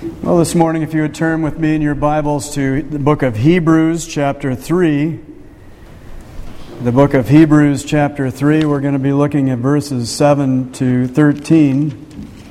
Well, this morning, if you would turn with me in your Bibles to the book of Hebrews, chapter 3. The book of Hebrews, chapter 3, we're going to be looking at verses 7 to 13.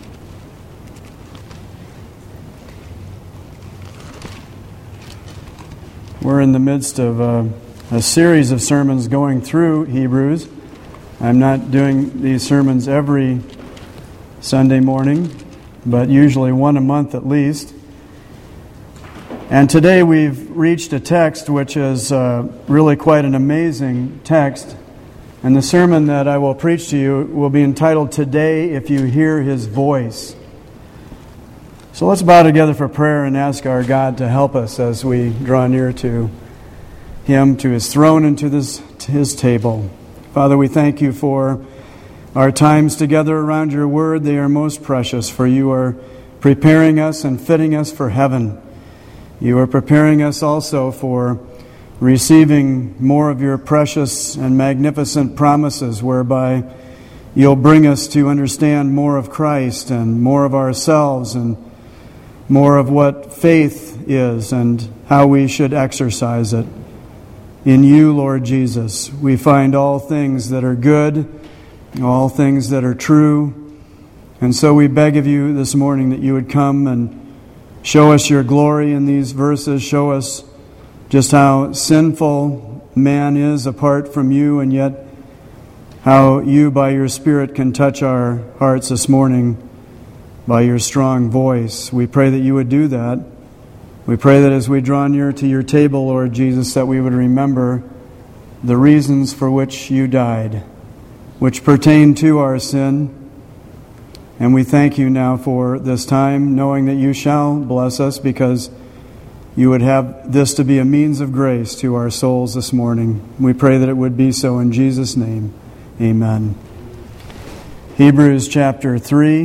We're in the midst of a series of sermons going through Hebrews. I'm not doing these sermons every Sunday morning, but usually one a month at least. And today we've reached a text which is really quite an amazing text. And the sermon that I will preach to you will be entitled, "Today If You Hear His Voice." So let's bow together for prayer and ask our God to help us as we draw near to Him, to His throne, and to His table. Father, we thank You for our times together around Your Word. They are most precious, for You are preparing us and fitting us for heaven. You are preparing us also for receiving more of Your precious and magnificent promises, whereby You'll bring us to understand more of Christ and more of ourselves and more of what faith is and how we should exercise it. In You, Lord Jesus, we find all things that are good, all things that are true. And so we beg of You this morning that You would come and show us Your glory in these verses. Show us just how sinful man is apart from You, and yet how You, by Your Spirit, can touch our hearts this morning by Your strong voice. We pray that You would do that. We pray that as we draw near to Your table, Lord Jesus, that we would remember the reasons for which You died, which pertain to our sin. And we thank You now for this time, knowing that You shall bless us, because You would have this to be a means of grace to our souls this morning. We pray that it would be so in Jesus' name. Amen. Hebrews chapter 3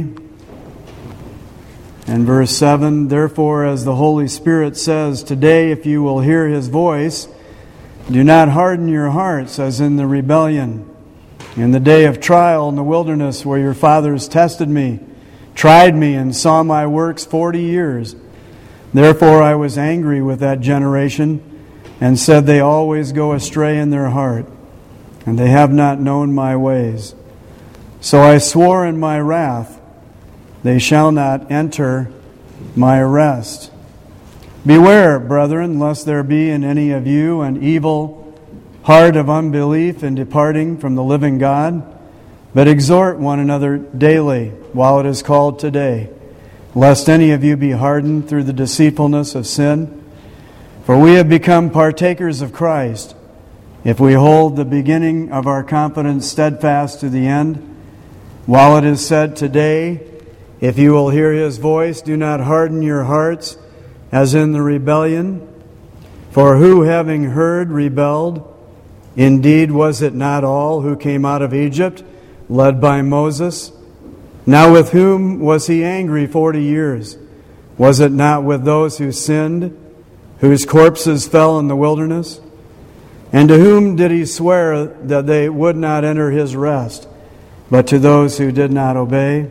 and verse 7, "Therefore, as the Holy Spirit says, today if you will hear His voice, do not harden your hearts as in the rebellion, in the day of trial in the wilderness, where your fathers tested Me, tried Me, and saw My works 40 years. Therefore I was angry with that generation, and said, they always go astray in their heart, and they have not known My ways. So I swore in My wrath, they shall not enter My rest. Beware, brethren, lest there be in any of you an evil heart of unbelief in departing from the living God, but exhort one another daily while it is called today, lest any of you be hardened through the deceitfulness of sin. For we have become partakers of Christ, if we hold the beginning of our confidence steadfast to the end. While it is said today, if you will hear His voice, do not harden your hearts as in the rebellion. For who, having heard, rebelled? Indeed, was it not all who came out of Egypt, led by Moses? Now with whom was He angry 40 years? Was it not with those who sinned, whose corpses fell in the wilderness? And to whom did He swear that they would not enter His rest, but to those who did not obey?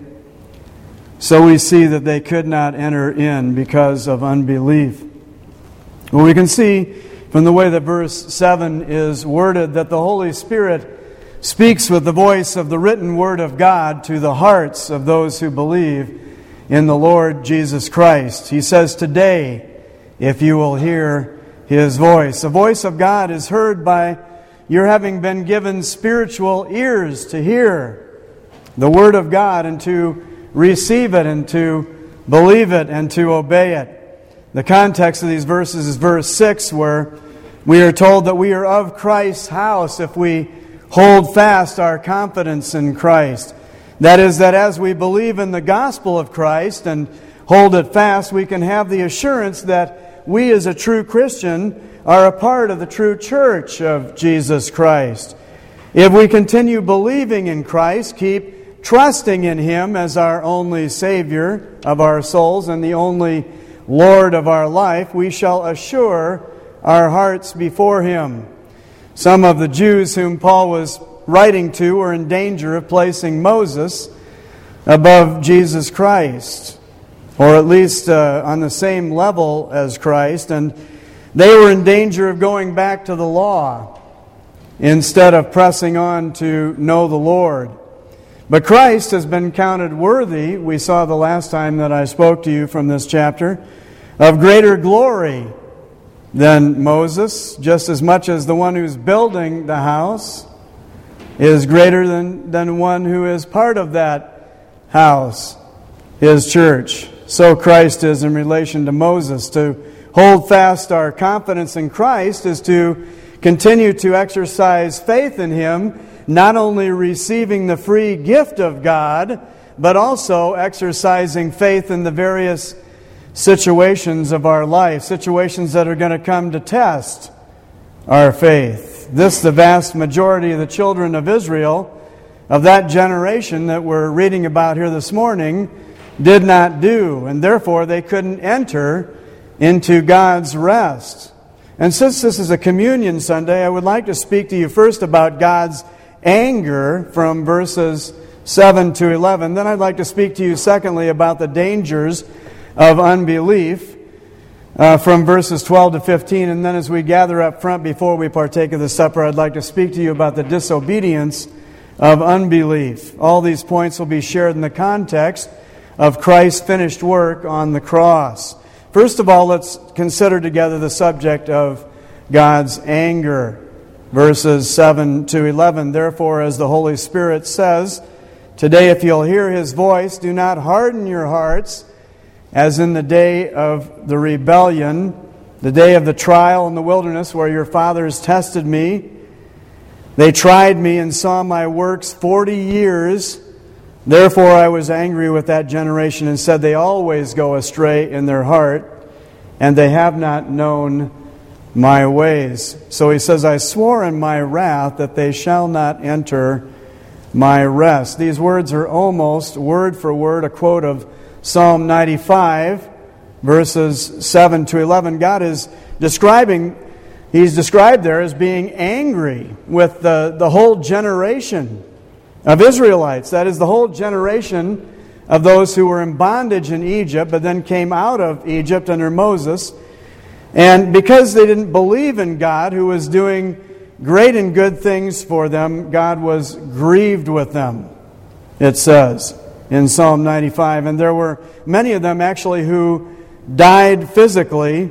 So we see that they could not enter in because of unbelief. Well, we can see from the way that verse 7 is worded that the Holy Spirit speaks with the voice of the written Word of God to the hearts of those who believe in the Lord Jesus Christ. He says, today, if you will hear His voice. The voice of God is heard by your having been given spiritual ears to hear the Word of God and to receive it and to believe it and to obey it. The context of these verses is verse 6, where we are told that we are of Christ's house if we hold fast our confidence in Christ. That is, that as we believe in the gospel of Christ and hold it fast, we can have the assurance that we as a true Christian are a part of the true church of Jesus Christ. If we continue believing in Christ, keep trusting in Him as our only Savior of our souls and the only Lord of our life, we shall assure our hearts before Him. Some of the Jews whom Paul was writing to were in danger of placing Moses above Jesus Christ. or at least on the same level as Christ, and they were in danger of going back to the law instead of pressing on to know the Lord. But Christ has been counted worthy, we saw the last time that I spoke to you from this chapter, of greater glory than Moses, just as much as the one who's building the house is greater than one who is part of that house, his church. So Christ is in relation to Moses. To hold fast our confidence in Christ is to continue to exercise faith in Him, not only receiving the free gift of God, but also exercising faith in the various situations of our life, situations that are going to come to test our faith. This, the vast majority of the children of Israel, of that generation that we're reading about here this morning, did not do, and therefore they couldn't enter into God's rest. And since this is a communion Sunday, I would like to speak to you first about God's anger from verses 7 to 11. Then I'd like to speak to you secondly about the dangers of unbelief from verses 12 to 15. And then as we gather up front before we partake of the supper, I'd like to speak to you about the disobedience of unbelief. All these points will be shared in the context of Christ's finished work on the cross. First of all, let's consider together the subject of God's anger. Verses 7 to 11. Therefore, as the Holy Spirit says, today if you'll hear His voice, do not harden your hearts, as in the day of the rebellion, the day of the trial in the wilderness where your fathers tested me. They tried me and saw my works 40 years. Therefore I was angry with that generation and said, they always go astray in their heart, and they have not known my ways. So he says, I swore in my wrath that they shall not enter my rest. These words are almost word for word a quote of Psalm 95, verses 7 to 11. God is He's described there as being angry with the whole generation of Israelites. That is, the whole generation of those who were in bondage in Egypt, but then came out of Egypt under Moses. And because they didn't believe in God, who was doing great and good things for them, God was grieved with them, it says in Psalm 95. And there were many of them actually who died physically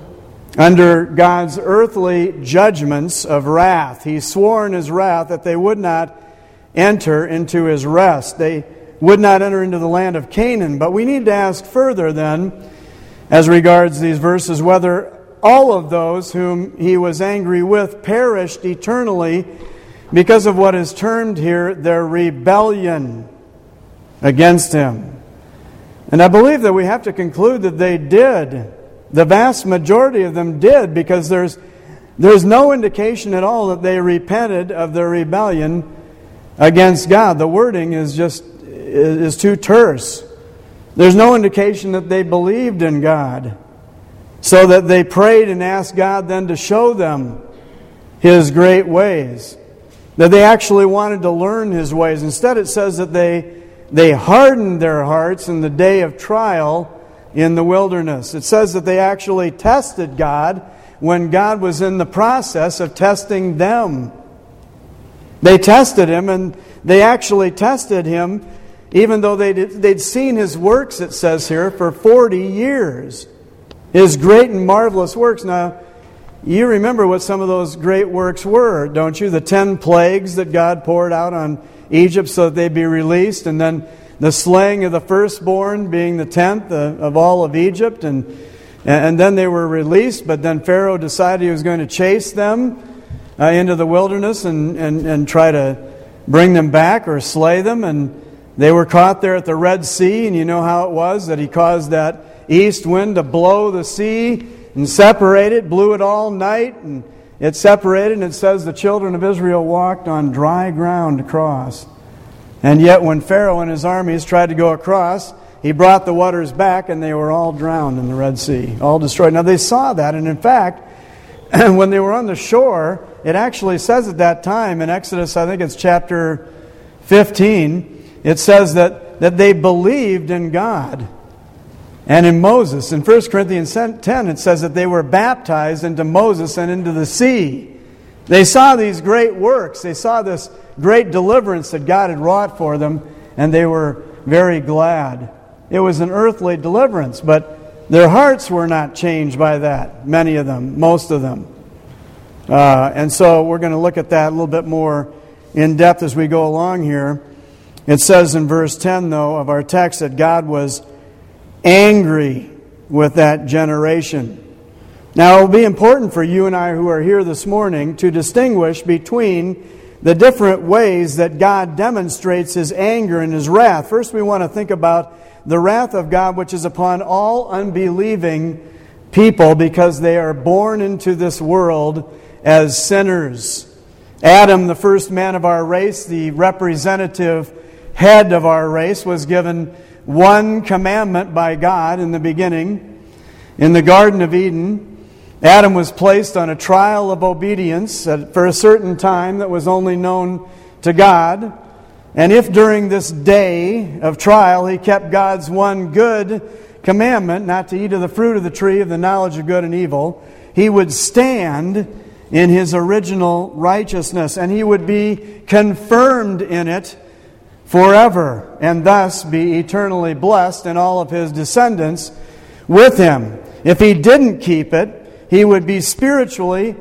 under God's earthly judgments of wrath. He swore in His wrath that they would not enter into His rest. They would not enter into the land of Canaan. But we need to ask further then, as regards these verses, whether all of those whom He was angry with perished eternally because of what is termed here their rebellion against Him. And I believe that we have to conclude that they did. The vast majority of them did, because there's no indication at all that they repented of their rebellion against God. The wording is too terse. There's no indication that they believed in God, so that they prayed and asked God then to show them His great ways, that they actually wanted to learn His ways. Instead, it says that they hardened their hearts in the day of trial in the wilderness. It says that they actually tested God when God was in the process of testing them. They tested Him, and they actually tested Him even though they'd seen His works, it says here, for 40 years. His great and marvelous works. Now, you remember what some of those great works were, don't you? The 10 plagues that God poured out on Egypt so that they'd be released, and then the slaying of the firstborn being the 10th of all of Egypt, and then they were released, but then Pharaoh decided he was going to chase them into the wilderness and try to bring them back or slay them, and they were caught there at the Red Sea, and you know how it was, that He caused that east wind to blow the sea and separate it, blew it all night, and it separated, and it says the children of Israel walked on dry ground across. And yet when Pharaoh and his armies tried to go across, he brought the waters back, and they were all drowned in the Red Sea, all destroyed. Now they saw that, and in fact, when they were on the shore, it actually says at that time in Exodus, I think it's chapter 15, it says that they believed in God. and in Moses. In 1 Corinthians 10, it says that they were baptized into Moses and into the sea. They saw these great works. They saw this great deliverance that God had wrought for them, and they were very glad. It was an earthly deliverance, but their hearts were not changed by that, many of them, most of them. And so we're going to look at that a little bit more in depth as we go along here. It says in verse 10, though, of our text that God was angry with that generation. Now, it will be important for you and I who are here this morning to distinguish between the different ways that God demonstrates His anger and His wrath. First, we want to think about the wrath of God which is upon all unbelieving people because they are born into this world as sinners. Adam, the first man of our race, the representative head of our race, was given one commandment by God in the beginning. In the Garden of Eden, Adam was placed on a trial of obedience for a certain time that was only known to God. And if during this day of trial he kept God's one good commandment, not to eat of the fruit of the tree of the knowledge of good and evil, he would stand in his original righteousness, and he would be confirmed in it forever, and thus be eternally blessed, and all of his descendants with him. If he didn't keep it, he would be spiritually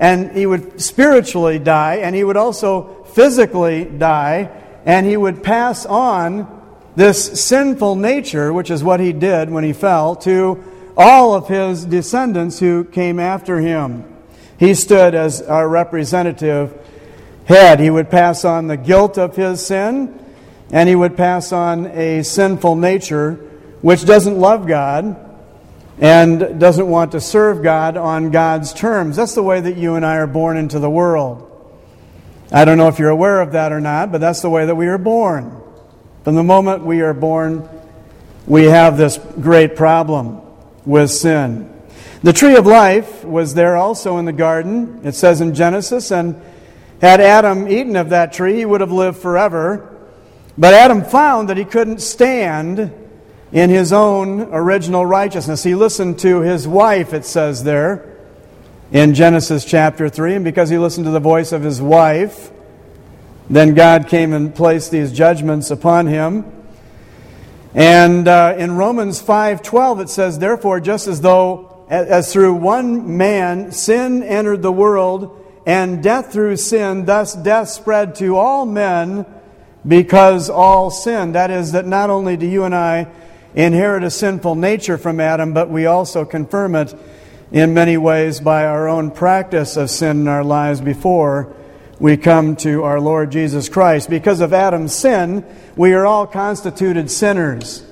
die, and he would also physically die, and he would pass on this sinful nature, which is what he did when he fell, to all of his descendants who came after him. He stood as our representative head. He would pass on the guilt of his sin, and he would pass on a sinful nature which doesn't love God and doesn't want to serve God on God's terms. That's the way that you and I are born into the world. I don't know if you're aware of that or not, but that's the way that we are born. From the moment we are born, we have this great problem with sin. The tree of life was there also in the garden. It says in Genesis, and had Adam eaten of that tree, he would have lived forever. But Adam found that he couldn't stand in his own original righteousness. He listened to his wife, it says there, in Genesis chapter 3. And because he listened to the voice of his wife, then God came and placed these judgments upon him. And in Romans 5:12 it says, therefore, just as through one man sin entered the world, and death through sin, thus death spread to all men because all sinned. That is, that not only do you and I inherit a sinful nature from Adam, but we also confirm it in many ways by our own practice of sin in our lives before we come to our Lord Jesus Christ. Because of Adam's sin, we are all constituted sinners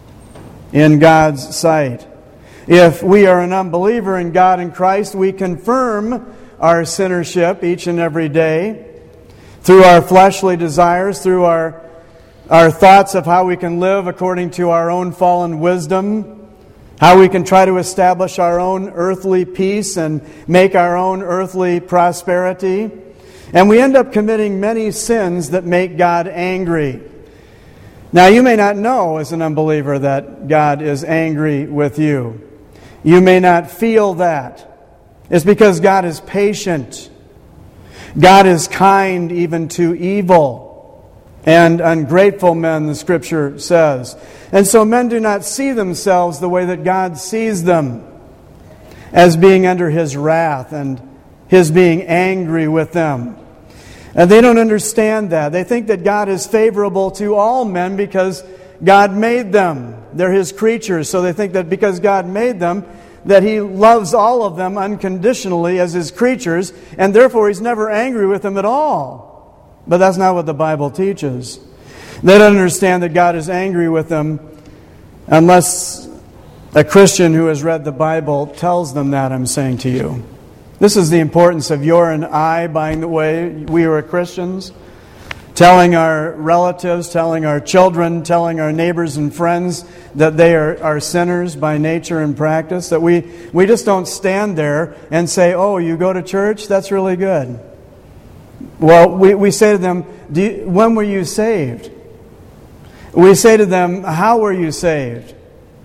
in God's sight. If we are an unbeliever in God and Christ, we confirm our sinnership each and every day through our fleshly desires, through our thoughts of how we can live according to our own fallen wisdom, how we can try to establish our own earthly peace and make our own earthly prosperity. And we end up committing many sins that make God angry. Now, you may not know as an unbeliever that God is angry with you. You may not feel that. It's because God is patient. God is kind even to evil and ungrateful men, the Scripture says. And so men do not see themselves the way that God sees them, as being under His wrath and His being angry with them. And they don't understand that. They think that God is favorable to all men because God made them. They're His creatures, so they think that because God made them, that He loves all of them unconditionally as His creatures, and therefore He's never angry with them at all. But that's not what the Bible teaches. They don't understand that God is angry with them unless a Christian who has read the Bible tells them that, I'm saying to you. This is the importance of your and I, by the way, we are Christians, telling our relatives, telling our children, telling our neighbors and friends that they are sinners by nature and practice. That we just don't stand there and say, oh, you go to church? That's really good. Well, we say to them, when were you saved? We say to them, how were you saved?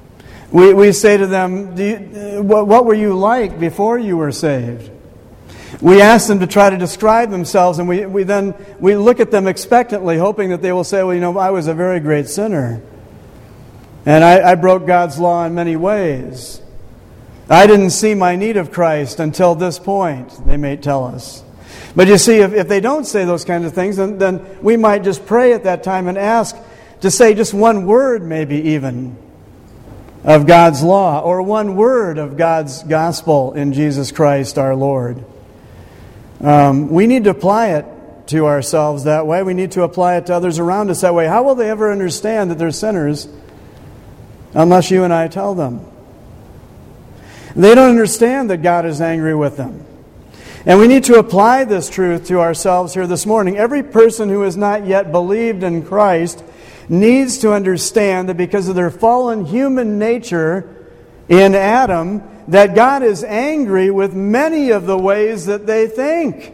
We say to them, what were you like before you were saved? We ask them to try to describe themselves, and we look at them expectantly, hoping that they will say, well, I was a very great sinner. And I broke God's law in many ways. I didn't see my need of Christ until this point, they may tell us. But you see, if they don't say those kinds of things, then we might just pray at that time and ask to say just one word, maybe even, of God's law, or one word of God's gospel in Jesus Christ our Lord. We need to apply it to ourselves that way. We need to apply it to others around us that way. How will they ever understand that they're sinners unless you and I tell them? They don't understand that God is angry with them. And we need to apply this truth to ourselves here this morning. Every person who has not yet believed in Christ needs to understand that because of their fallen human nature in Adam, that God is angry with many of the ways that they think.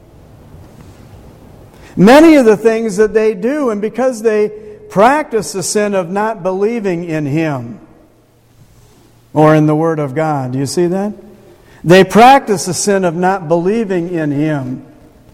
Many of the things that they do, and because they practice the sin of not believing in Him or in the Word of God. Do you see that? They practice the sin of not believing in Him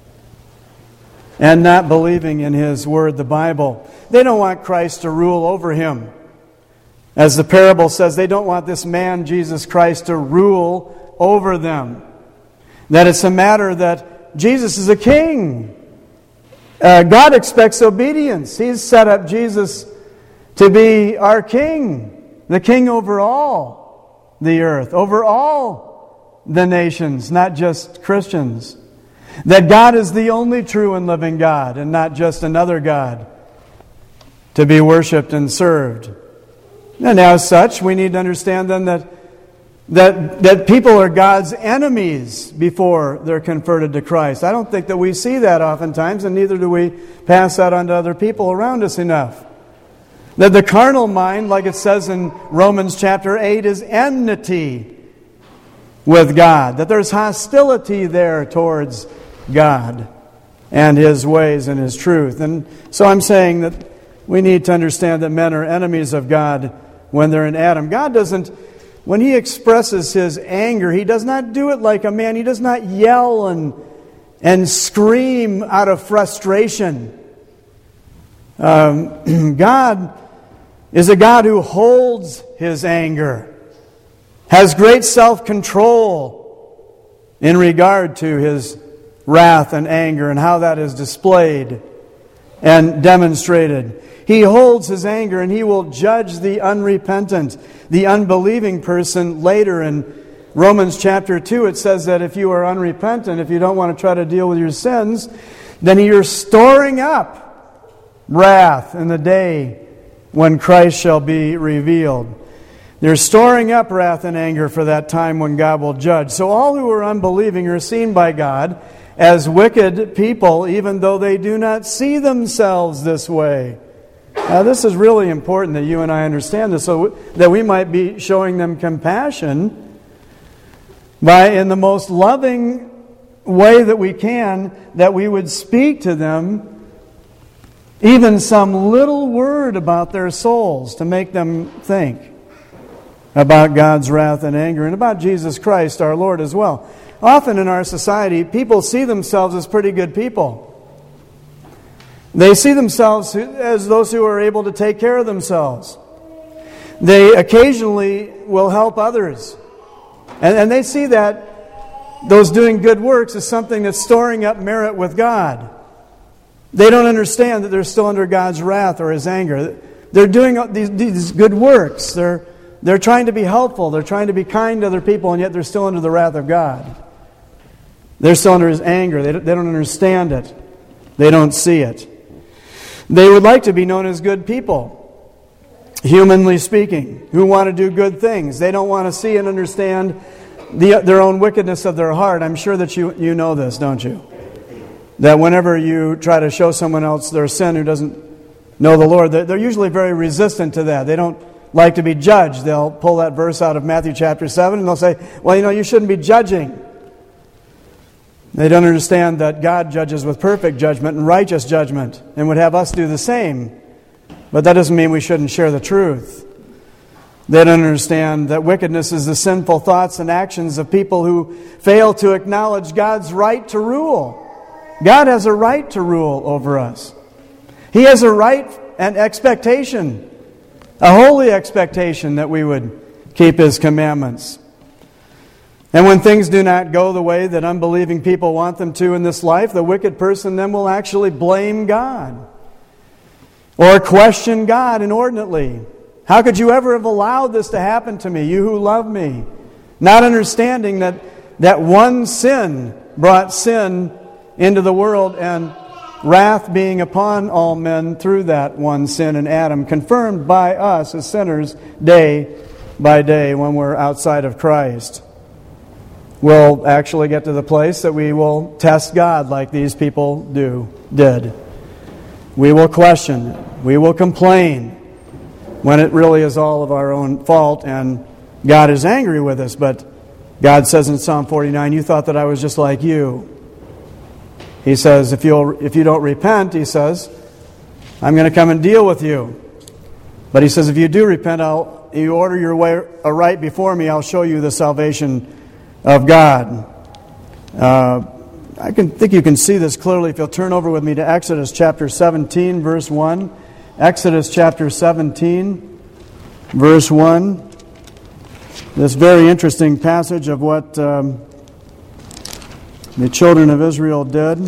and not believing in His Word, the Bible. They don't want Christ to rule over him. As the parable says, they don't want this man, Jesus Christ, to rule over them. That it's a matter that Jesus is a king. God expects obedience. He's set up Jesus to be our king, the king over all the earth, over all the nations, not just Christians. That God is the only true and living God, and not just another God to be worshipped and served. And as such, we need to understand then that people are God's enemies before they're converted to Christ. I don't think that we see that oftentimes, and neither do we pass that on to other people around us enough. That the carnal mind, like it says in Romans chapter 8, is enmity with God. That there's hostility there towards God and His ways and His truth. And so I'm saying that we need to understand that men are enemies of God when they're in Adam. God doesn't, when He expresses His anger, He does not do it like a man. He does not yell and scream out of frustration. God is a God who holds His anger, has great self-control in regard to His wrath and anger and how that is displayed and demonstrated. He holds His anger, and He will judge the unrepentant, the unbelieving person later. In Romans chapter 2, it says that if you are unrepentant, if you don't want to try to deal with your sins, then you're storing up wrath in the day when Christ shall be revealed. They're storing up wrath and anger for that time when God will judge. So all who are unbelieving are seen by God as wicked people, even though they do not see themselves this way. Now, this is really important that you and I understand this, so that we might be showing them compassion by, in the most loving way that we can, that we would speak to them even some little word about their souls to make them think about God's wrath and anger and about Jesus Christ our Lord as well. Often in our society, people see themselves as pretty good people. They see themselves as those who are able to take care of themselves. They occasionally will help others. And they see that those doing good works is something that's storing up merit with God. They don't understand that they're still under God's wrath or His anger. They're doing these good works. They're trying to be helpful. They're trying to be kind to other people, and yet they're still under the wrath of God. They're still under His anger. They don't understand it. They don't see it. They would like to be known as good people, humanly speaking, who want to do good things. They don't want to see and understand their own wickedness of their heart. I'm sure that you know this, don't you? That whenever you try to show someone else their sin who doesn't know the Lord, they're usually very resistant to that. They don't like to be judged. They'll pull that verse out of Matthew chapter 7 and they'll say, well, you shouldn't be judging. They don't understand that God judges with perfect judgment and righteous judgment and would have us do the same. But that doesn't mean we shouldn't share the truth. They don't understand that wickedness is the sinful thoughts and actions of people who fail to acknowledge God's right to rule. God has a right to rule over us. He has a right and expectation, a holy expectation that we would keep His commandments. And when things do not go the way that unbelieving people want them to in this life, the wicked person then will actually blame God or question God inordinately. How could you ever have allowed this to happen to me, you who love me? Not understanding that one sin brought sin into the world, and wrath being upon all men through that one sin in Adam, confirmed by us as sinners day by day when we're outside of Christ. We'll actually get to the place that we will test God like these people did. We will question, we will complain, when it really is all of our own fault, and God is angry with us. But God says in Psalm 49, you thought that I was just like you. He says, if you don't repent, He says, I'm going to come and deal with you. But He says, if you do repent, you order your way aright before me, I'll show you the salvation of God. I think you can see this clearly if you'll turn over with me to Exodus chapter 17, verse 1. Exodus chapter 17, verse 1. This very interesting passage of what the children of Israel did.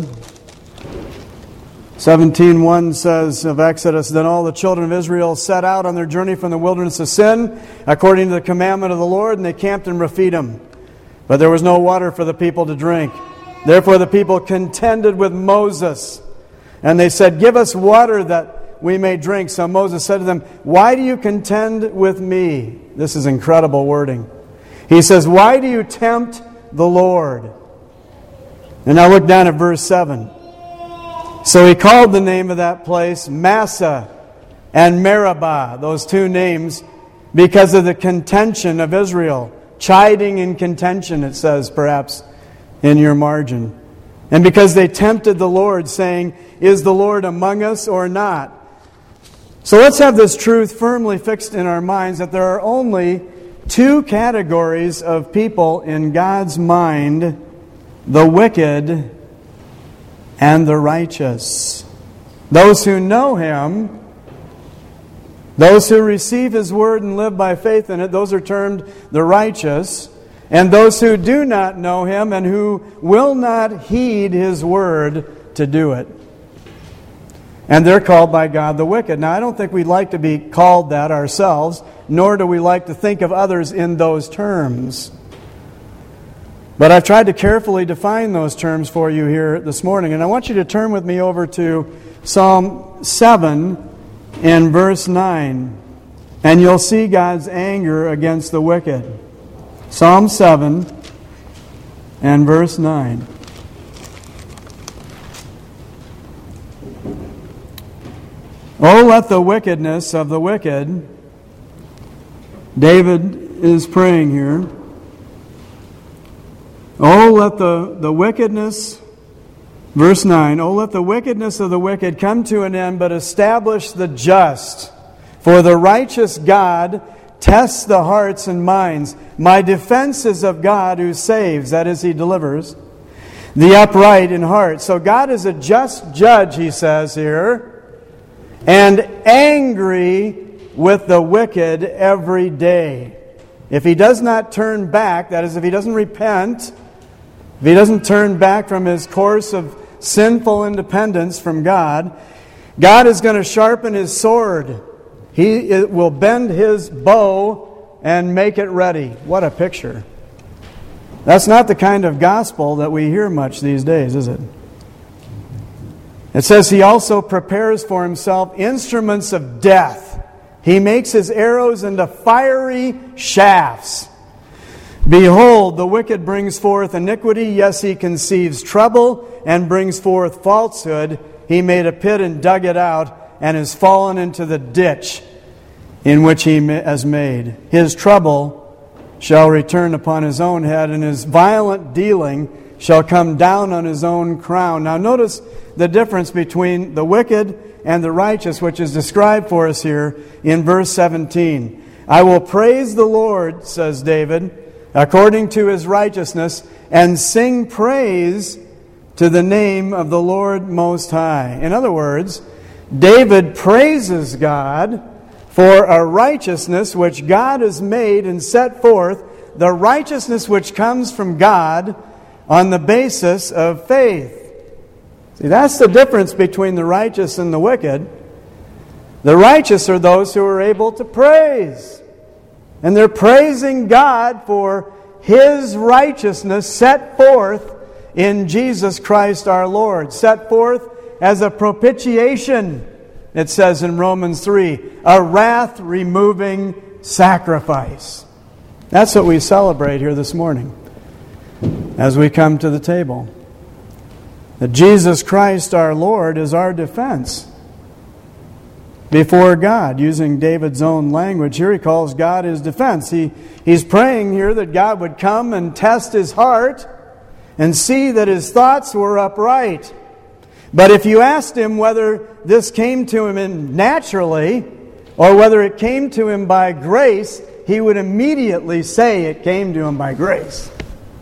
17:1 says of Exodus, then all the children of Israel set out on their journey from the wilderness of Sin, according to the commandment of the Lord, and they camped in Rephidim. But there was no water for the people to drink. Therefore the people contended with Moses, and they said, give us water that we may drink. So Moses said to them, why do you contend with me? This is incredible wording. He says, why do you tempt the Lord? And now look down at verse 7. So he called the name of that place Massah and Meribah, those two names, because of the contention of Israel. Chiding in contention, it says perhaps in your margin. And because they tempted the Lord, saying, is the Lord among us or not? So let's have this truth firmly fixed in our minds that there are only two categories of people in God's mind: the wicked and the righteous. Those who know Him, those who receive His Word and live by faith in it, those are termed the righteous. And those who do not know Him and who will not heed His Word to do it. And they're called by God the wicked. Now, I don't think we'd like to be called that ourselves, nor do we like to think of others in those terms. But I've tried to carefully define those terms for you here this morning. And I want you to turn with me over to Psalm 7 and verse 9. And you'll see God's anger against the wicked. Psalm 7 and verse 9. Oh, let the wickedness of the wicked, David is praying here. Oh, let the wickedness, verse 9, oh, let the wickedness of the wicked come to an end, but establish the just. For the righteous God tests the hearts and minds. My defense is of God who saves, that is, He delivers, the upright in heart. So God is a just judge, he says here, and angry with the wicked every day. If he does not turn back, that is, if he doesn't repent, if he doesn't turn back from his course of sinful independence from God, God is going to sharpen His sword. He will bend His bow and make it ready. What a picture. That's not the kind of gospel that we hear much these days, is it? It says He also prepares for Himself instruments of death. He makes His arrows into fiery shafts. Behold, the wicked brings forth iniquity. Yes, he conceives trouble and brings forth falsehood. He made a pit and dug it out, and is fallen into the ditch in which he has made. His trouble shall return upon his own head, and his violent dealing shall come down on his own crown. Now notice the difference between the wicked and the righteous, which is described for us here in verse 17. I will praise the Lord, says David, according to his righteousness, and sing praise to the name of the Lord Most High. In other words, David praises God for a righteousness which God has made and set forth, the righteousness which comes from God on the basis of faith. See, that's the difference between the righteous and the wicked. The righteous are those who are able to praise. And they're praising God for His righteousness set forth in Jesus Christ our Lord. Set forth as a propitiation, it says in Romans 3, a wrath-removing sacrifice. That's what we celebrate here this morning as we come to the table. That Jesus Christ our Lord is our defense before God. Using David's own language here, he calls God his defense. He's praying here that God would come and test his heart and see that his thoughts were upright. But if you asked him whether this came to him naturally or whether it came to him by grace, he would immediately say it came to him by grace.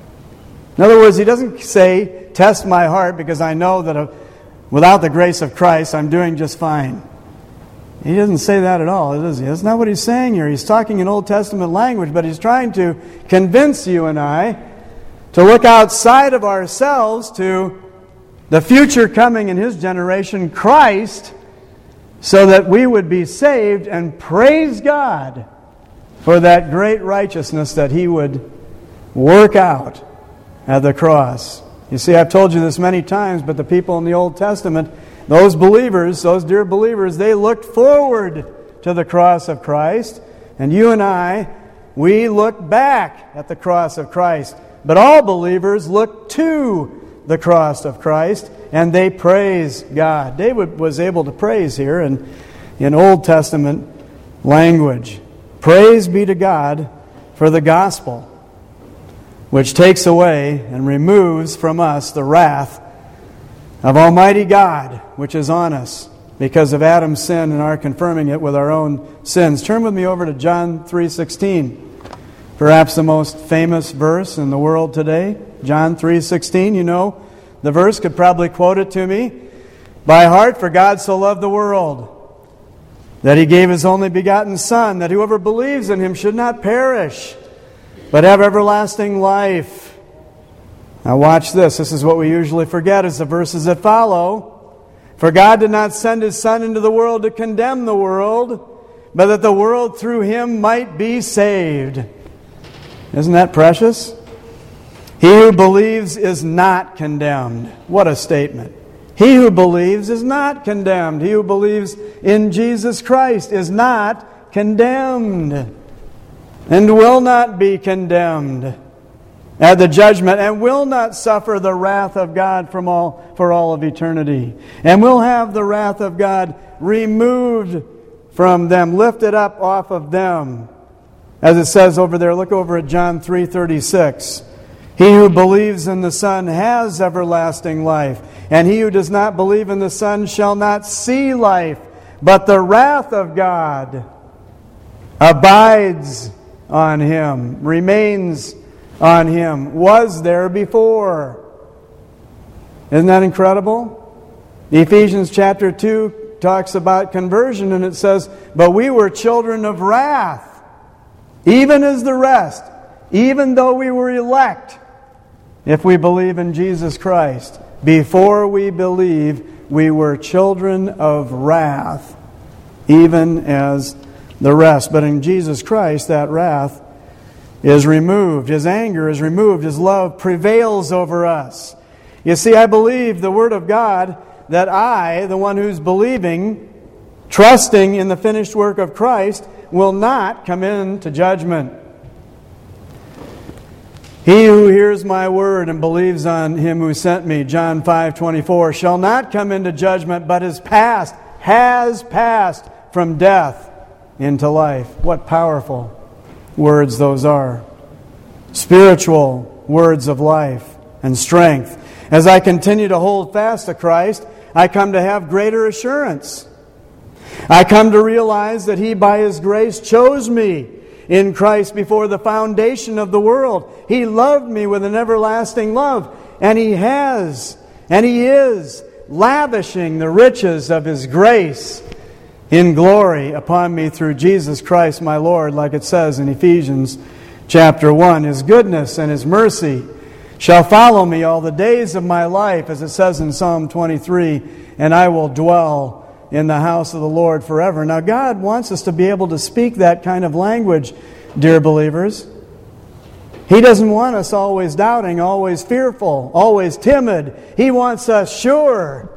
In other words, he doesn't say, test my heart because I know that without the grace of Christ I'm doing just fine. He doesn't say that at all, does he? That's not what he's saying here. He's talking in Old Testament language, but he's trying to convince you and I to look outside of ourselves to the future coming in his generation, Christ, so that we would be saved and praise God for that great righteousness that he would work out at the cross. You see, I've told you this many times, but the people in the Old Testament, those believers, those dear believers, they looked forward to the cross of Christ. And you and I, we look back at the cross of Christ. But all believers look to the cross of Christ, and they praise God. David was able to praise here in Old Testament language. Praise be to God for the gospel, which takes away and removes from us the wrath of Almighty God, which is on us because of Adam's sin and our confirming it with our own sins. Turn with me over to John 3:16. Perhaps the most famous verse in the world today. John 3:16, you know the verse, could probably quote it to me by heart. For God so loved the world that He gave His only begotten Son, that whoever believes in Him should not perish, but have everlasting life. Now watch this. This is what we usually forget as the verses that follow. For God did not send His Son into the world to condemn the world, but that the world through Him might be saved. Isn't that precious? He who believes is not condemned. What a statement. He who believes is not condemned. He who believes in Jesus Christ is not condemned, and will not be condemned at the judgment, and will not suffer the wrath of God for all of eternity, and will have the wrath of God removed from them, lifted up off of them. As it says over there, look over at John 3:36. He who believes in the Son has everlasting life, and he who does not believe in the Son shall not see life, but the wrath of God abides on him, remains on him, was there before. Isn't that incredible? Ephesians chapter 2 talks about conversion, and it says, but we were children of wrath, even as the rest, even though we were elect, if we believe in Jesus Christ. Before we believe, we were children of wrath, even as the rest. But in Jesus Christ, that wrath is removed. His anger is removed. His love prevails over us. You see, I believe the Word of God that I, the one who's believing, trusting in the finished work of Christ, will not come into judgment. He who hears my word and believes on Him who sent me, John 5:24, shall not come into judgment, but has passed from death into life. What powerful words those are. Spiritual words of life and strength. As I continue to hold fast to Christ, I come to have greater assurance. I come to realize that He, by His grace, chose me in Christ before the foundation of the world. He loved me with an everlasting love, and He has, and He is, lavishing the riches of His grace in glory upon me through Jesus Christ my Lord, like it says in Ephesians chapter 1. His goodness and His mercy shall follow me all the days of my life, as it says in Psalm 23, and I will dwell in the house of the Lord forever. Now, God wants us to be able to speak that kind of language, dear believers. He doesn't want us always doubting, always fearful, always timid. He wants us sure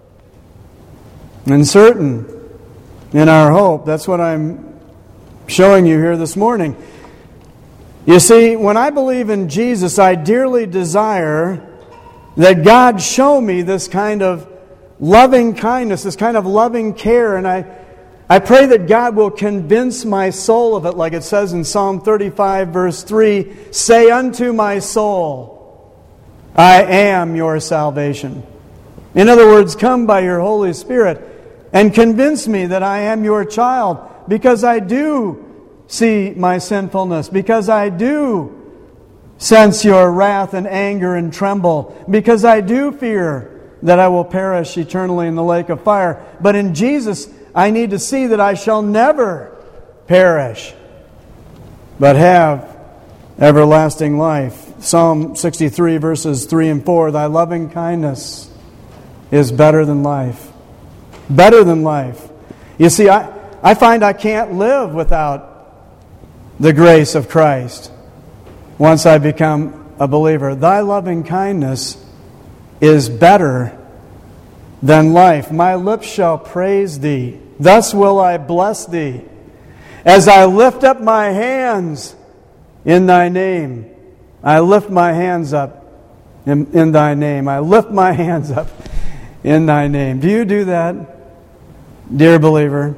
and certain in our hope. That's what I'm showing you here this morning. You see, when I believe in Jesus, I dearly desire that God show me this kind of loving kindness, this kind of loving care, and I pray that God will convince my soul of it, like it says in Psalm 35, verse 3, say unto my soul, I am your salvation. In other words, come by your Holy Spirit and convince me that I am your child, because I do see my sinfulness, because I do sense your wrath and anger and tremble, because I do fear that I will perish eternally in the lake of fire. But in Jesus, I need to see that I shall never perish, but have everlasting life. Psalm 63, verses 3 and 4, thy loving kindness is better than life. Better than life. You see, I find I can't live without the grace of Christ once I become a believer. Thy loving kindness is better than life. My lips shall praise Thee. Thus will I bless Thee, as I lift up my hands in Thy name. I lift my hands up in Thy name. I lift my hands up in Thy name. Do you do that, dear believer?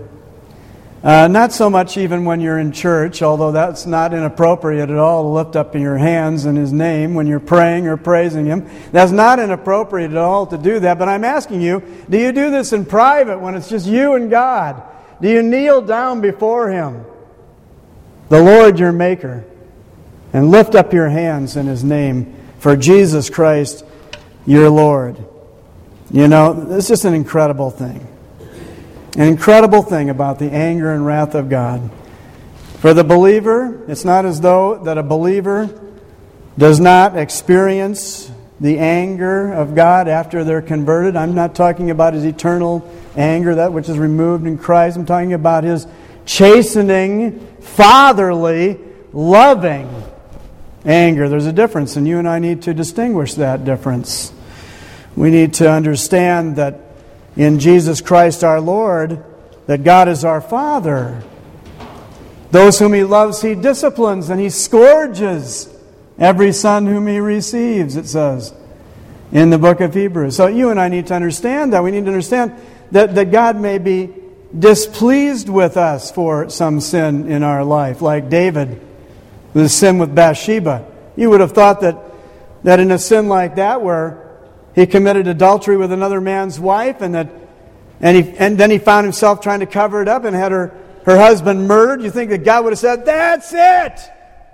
Not so much even when you're in church, although that's not inappropriate at all to lift up your hands in His name when you're praying or praising Him. That's not inappropriate at all to do that. But I'm asking you, do you do this in private when it's just you and God? Do you kneel down before Him, the Lord your Maker, and lift up your hands in His name for Jesus Christ your Lord? You know, it's just an incredible thing. An incredible thing about the anger and wrath of God. For the believer, it's not as though that a believer does not experience the anger of God after they're converted. I'm not talking about His eternal anger, that which is removed in Christ. I'm talking about His chastening, fatherly, loving anger. There's a difference, and you and I need to distinguish that difference. We need to understand that in Jesus Christ our Lord, that God is our Father. Those whom He loves, He disciplines, and He scourges every son whom He receives, it says in the book of Hebrews. So you and I need to understand that. We need to understand that God may be displeased with us for some sin in our life, like David, the sin with Bathsheba. You would have thought that in a sin like that, where he committed adultery with another man's wife, and then he found himself trying to cover it up and had her husband murdered. You think that God would have said, "That's it!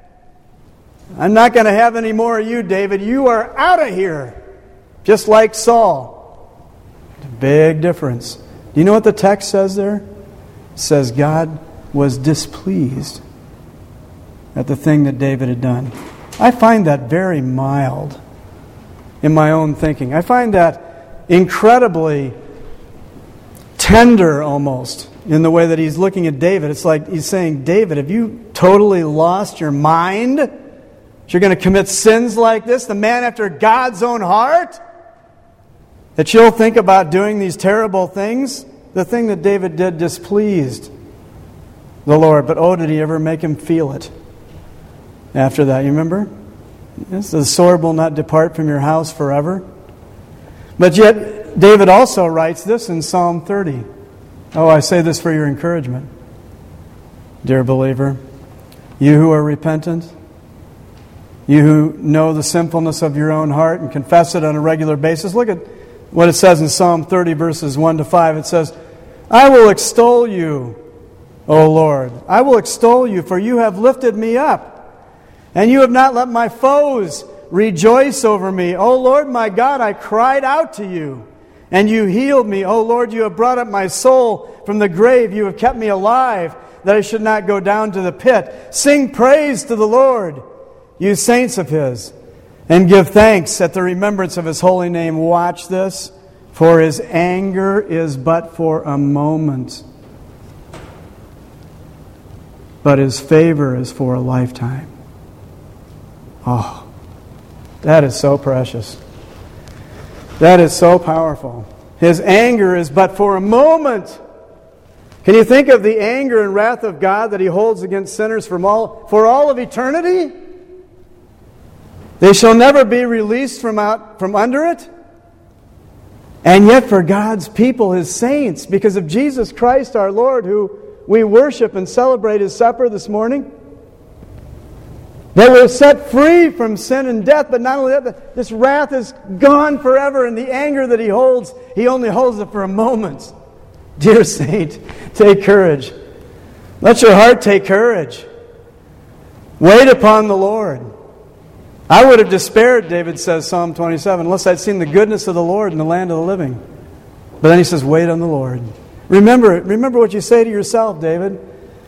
I'm not going to have any more of you, David. You are out of here." Just like Saul. It's a big difference. Do you know what the text says there? It says God was displeased at the thing that David had done. I find that very mild in my own thinking. I find that incredibly tender almost in the way that he's looking at David. It's like he's saying, David, have you totally lost your mind? That you're going to commit sins like this? The man after God's own heart? That you'll think about doing these terrible things? The thing that David did displeased the Lord. But oh, did he ever make him feel it after that? You remember? Yes, the sword will not depart from your house forever. But yet, David also writes this in Psalm 30. Oh, I say this for your encouragement, dear believer. You who are repentant, you who know the sinfulness of your own heart and confess it on a regular basis. Look at what it says in Psalm 30, verses 1 to 5. It says, I will extol you, O Lord. I will extol you, for you have lifted me up, and you have not let my foes rejoice over me. O Lord my God, I cried out to you, and you healed me. O Lord, you have brought up my soul from the grave. You have kept me alive, that I should not go down to the pit. Sing praise to the Lord, you saints of His, and give thanks at the remembrance of His holy name. Watch this. For His anger is but for a moment, but His favor is for a lifetime. Oh, that is so precious. That is so powerful. His anger is but for a moment. Can you think of the anger and wrath of God that He holds against sinners for all of eternity? They shall never be released from under it. And yet for God's people, His saints, because of Jesus Christ our Lord, who we worship and celebrate His supper this morning, they were set free from sin and death. But not only that, this wrath is gone forever, and the anger that He holds, He only holds it for a moment. Dear saint, take courage. Let your heart take courage. Wait upon the Lord. I would have despaired, David says, Psalm 27, unless I'd seen the goodness of the Lord in the land of the living. But then he says, wait on the Lord. Remember what you say to yourself, David.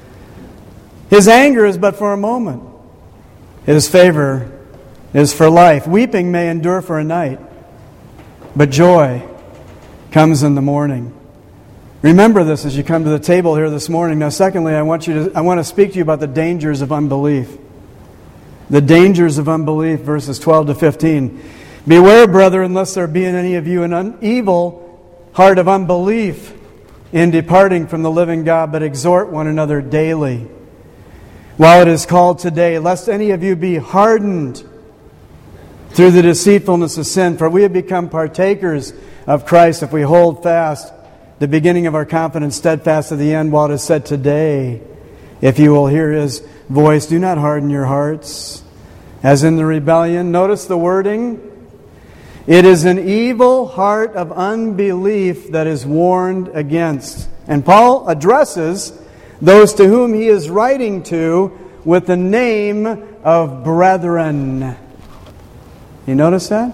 His anger is but for a moment. His favor is for life. Weeping may endure for a night, but joy comes in the morning. Remember this as you come to the table here this morning. Now, secondly, I want to speak to you about the dangers of unbelief. The dangers of unbelief, verses 12 to 15. Beware, brethren, lest there be in any of you an evil heart of unbelief in departing from the living God, but exhort one another daily, while it is called today, lest any of you be hardened through the deceitfulness of sin. For we have become partakers of Christ if we hold fast the beginning of our confidence steadfast to the end, while it is said today, if you will hear His voice, do not harden your hearts, as in the rebellion. Notice the wording. It is an evil heart of unbelief that is warned against. And Paul addresses those to whom he is writing to with the name of brethren. You notice that?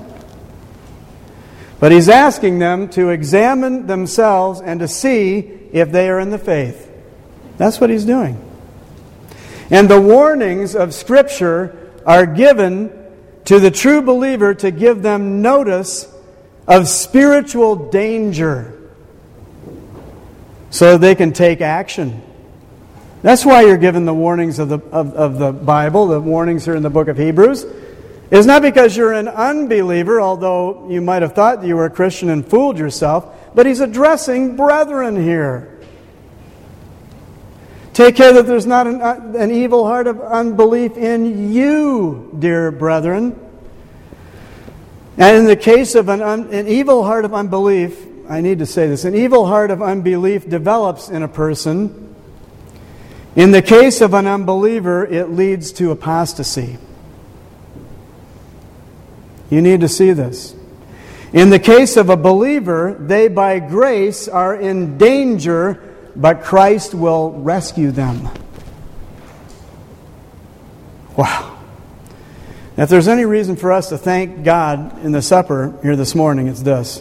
But he's asking them to examine themselves and to see if they are in the faith. That's what he's doing. And the warnings of Scripture are given to the true believer to give them notice of spiritual danger so they can take action. That's why you're given the warnings of the Bible, the warnings here in the book of Hebrews. It's not because you're an unbeliever, although you might have thought that you were a Christian and fooled yourself, but he's addressing brethren here. Take care that there's not an evil heart of unbelief in you, dear brethren. And in the case of an evil heart of unbelief, I need to say this, an evil heart of unbelief develops in a person. In the case of an unbeliever, it leads to apostasy. You need to see this. In the case of a believer, they by grace are in danger, but Christ will rescue them. Wow. If there's any reason for us to thank God in the supper here this morning, it's this.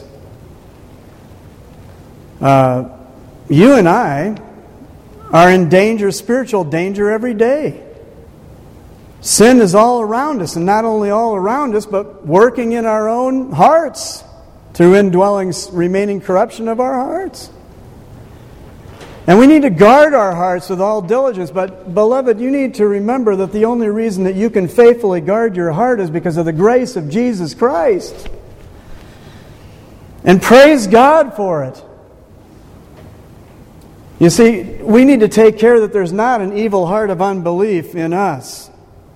You and I are in danger, spiritual danger, every day. Sin is all around us, and not only all around us, but working in our own hearts through indwelling, remaining corruption of our hearts. And we need to guard our hearts with all diligence. But, beloved, you need to remember that the only reason that you can faithfully guard your heart is because of the grace of Jesus Christ. And praise God for it. You see, we need to take care that there's not an evil heart of unbelief in us.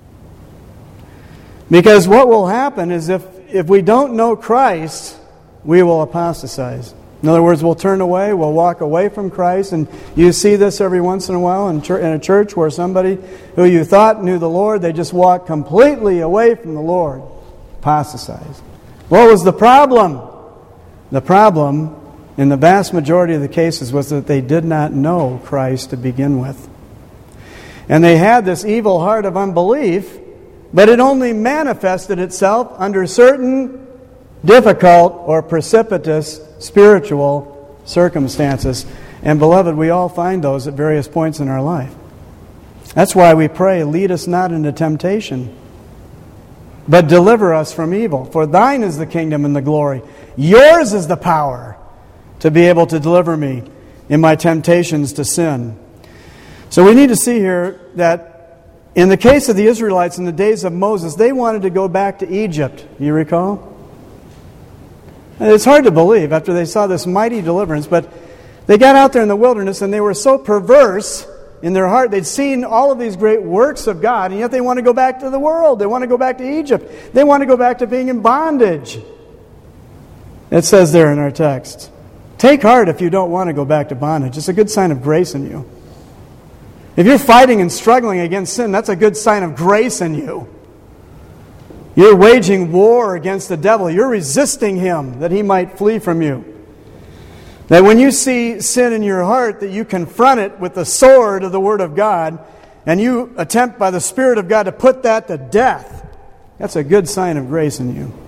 Because what will happen is if we don't know Christ, we will apostatize. In other words, we'll turn away, we'll walk away from Christ. And you see this every once in a while in a church where somebody who you thought knew the Lord, they just walk completely away from the Lord. Apostatize. What was the problem? The problem in the vast majority of the cases, was that they did not know Christ to begin with. And they had this evil heart of unbelief, but it only manifested itself under certain difficult or precipitous spiritual circumstances. And beloved, we all find those at various points in our life. That's why we pray, lead us not into temptation, but deliver us from evil. For thine is the kingdom and the glory. Yours is the power to be able to deliver me in my temptations to sin. So we need to see here that in the case of the Israelites in the days of Moses, they wanted to go back to Egypt. You recall? And it's hard to believe after they saw this mighty deliverance, but they got out there in the wilderness and they were so perverse in their heart. They'd seen all of these great works of God, and yet they want to go back to the world. They want to go back to Egypt. They want to go back to being in bondage. It says there in our text, take heart if you don't want to go back to bondage. It's a good sign of grace in you. If you're fighting and struggling against sin, that's a good sign of grace in you. You're waging war against the devil. You're resisting him that he might flee from you. That when you see sin in your heart, that you confront it with the sword of the Word of God, and you attempt by the Spirit of God to put that to death. That's a good sign of grace in you.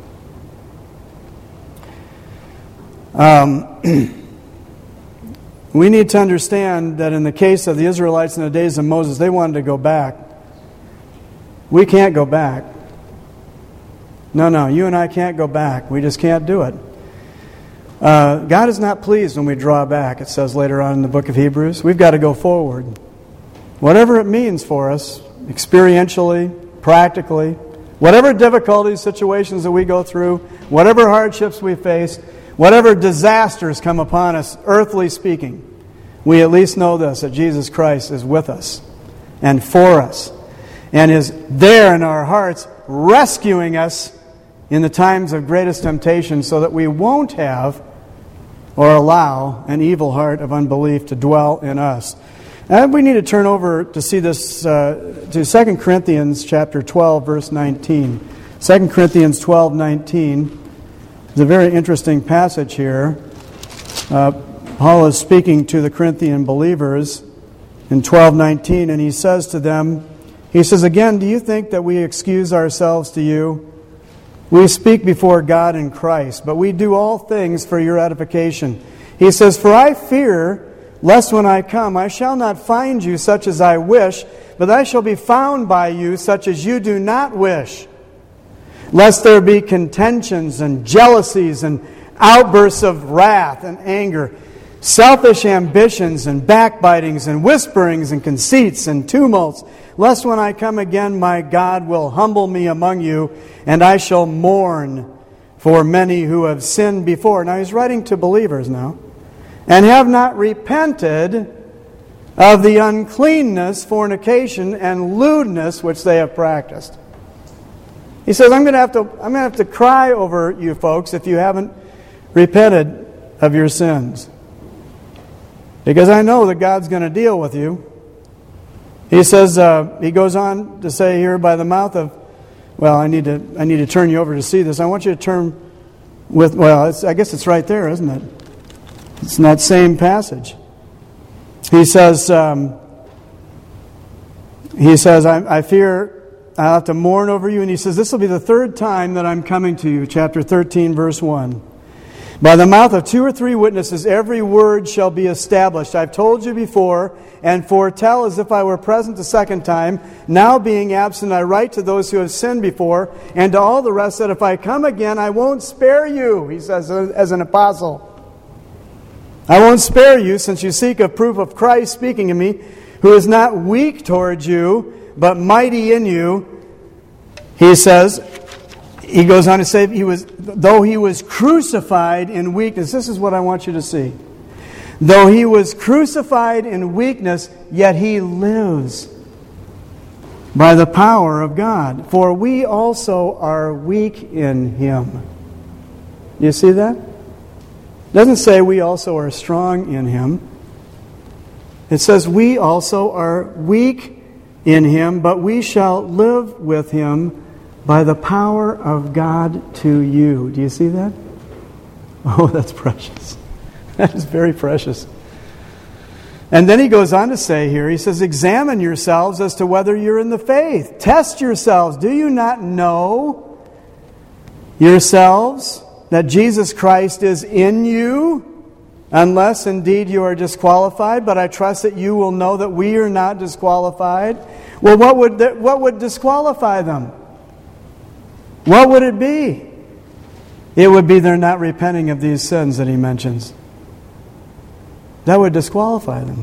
We need to understand that in the case of the Israelites in the days of Moses, they wanted to go back. We can't go back. No, you and I can't go back. We just can't do it. God is not pleased when we draw back, it says later on in the book of Hebrews. We've got to go forward. Whatever it means for us, experientially, practically, whatever difficulties, situations that we go through, whatever hardships we face, whatever disasters come upon us, earthly speaking, we at least know this, that Jesus Christ is with us and for us and is there in our hearts, rescuing us in the times of greatest temptation so that we won't have or allow an evil heart of unbelief to dwell in us. And we need to turn over to see this to 2 Corinthians chapter 12, verse 19. 2 Corinthians 12:19 is a very interesting passage here. Paul is speaking to the Corinthian believers in 12:19, and he says to them, he says, again, do you think that we excuse ourselves to you? We speak before God in Christ, but we do all things for your edification. He says, for I fear, lest when I come, I shall not find you such as I wish, but I shall be found by you such as you do not wish. Lest there be contentions and jealousies and outbursts of wrath and anger, selfish ambitions and backbitings and whisperings and conceits and tumults, lest when I come again my God will humble me among you, and I shall mourn for many who have sinned before. Now he's writing to believers now, and have not repented of the uncleanness, fornication, and lewdness which they have practiced. He says, I'm going to have to cry over you folks if you haven't repented of your sins. Because I know that God's going to deal with you. He says, he goes on to say here by the mouth of, well, I need to turn you over to see this. I want you to turn with, well, I guess it's right there, isn't it? It's in that same passage. He says, I fear I'll have to mourn over you. And he says, this will be the third time that I'm coming to you. Chapter 13, verse 1. By the mouth of 2 or 3 witnesses, every word shall be established. I've told you before, and foretell as if I were present the second time. Now being absent, I write to those who have sinned before, and to all the rest that if I come again, I won't spare you, he says as an apostle. I won't spare you, since you seek a proof of Christ speaking to me, who is not weak towards you, but mighty in you. He says, he goes on to say, though he was crucified in weakness. This is what I want you to see. Though he was crucified in weakness, yet he lives by the power of God. For we also are weak in him. You see that? It doesn't say we also are strong in him. It says we also are weak in him, but we shall live with him by the power of God to you. Do you see that? Oh, that's precious. That is very precious. And then he goes on to say here, he says, examine yourselves as to whether you're in the faith. Test yourselves. Do you not know yourselves that Jesus Christ is in you? Unless indeed you are disqualified, but I trust that you will know that we are not disqualified. Well, what would disqualify them? What would it be? It would be they're not repenting of these sins that he mentions. That would disqualify them.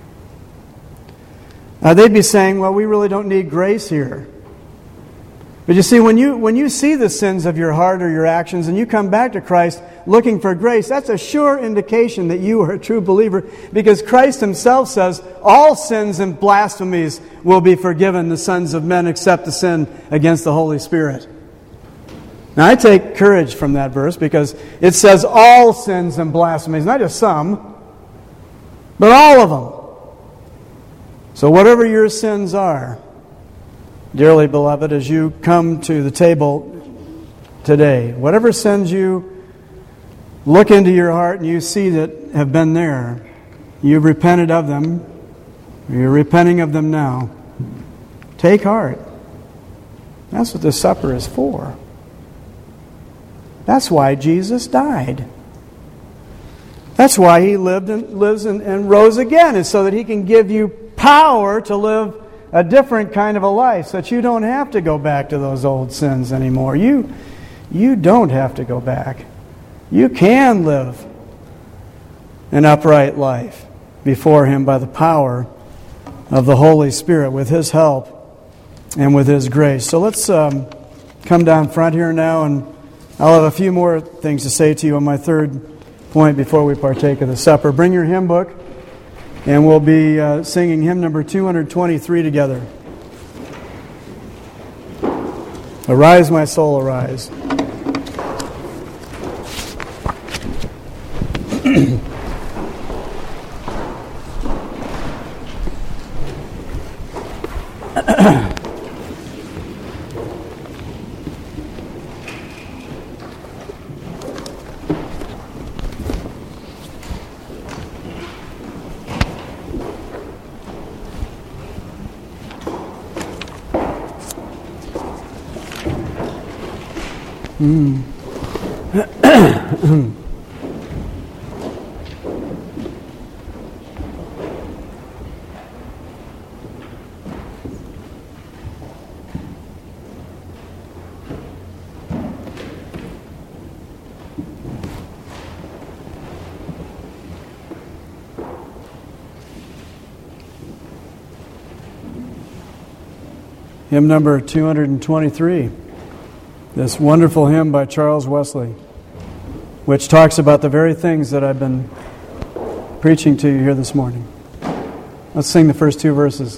They'd be saying, well, we really don't need grace here. But you see, when you see the sins of your heart or your actions and you come back to Christ looking for grace, that's a sure indication that you are a true believer, because Christ himself says all sins and blasphemies will be forgiven the sons of men except the sin against the Holy Spirit. Now I take courage from that verse because it says all sins and blasphemies, not just some, but all of them. So whatever your sins are, dearly beloved, as you come to the table today, whatever sins you look into your heart and you see that have been there, you've repented of them, you're repenting of them now, take heart. That's what the supper is for. That's why Jesus died. That's why he lives and rose again, is so that he can give you power to live a different kind of a life, so that you don't have to go back to those old sins anymore. You don't have to go back. You can live an upright life before him by the power of the Holy Spirit, with his help and with his grace. So let's come down front here now, and I'll have a few more things to say to you on my third point before we partake of the supper. Bring your hymn book, and we'll be singing hymn number 223 together. Arise, my soul, arise. Hymn number 223, this wonderful hymn by Charles Wesley, which talks about the very things that I've been preaching to you here this morning. Let's sing the first two verses.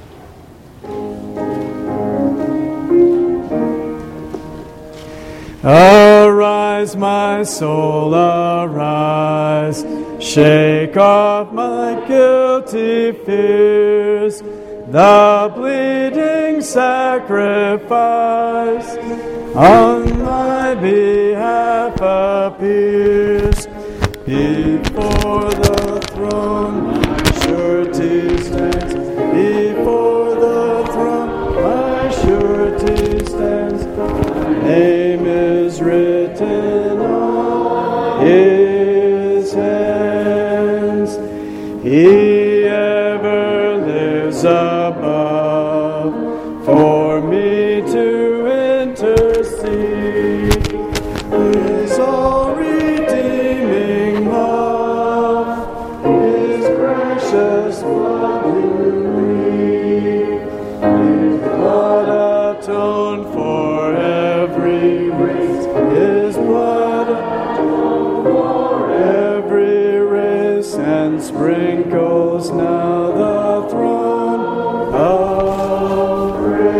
Arise, my soul, arise, shake off my guilty fears. The bleeding sacrifice on my behalf appears. Before the throne my surety stands. Before the throne my surety stands. My name is written on his hands. He ever lives above for me to intercede. His all redeeming love, his precious blood to me. His blood atoned for every race. His blood atoned for every race, and sprinkles now the throne of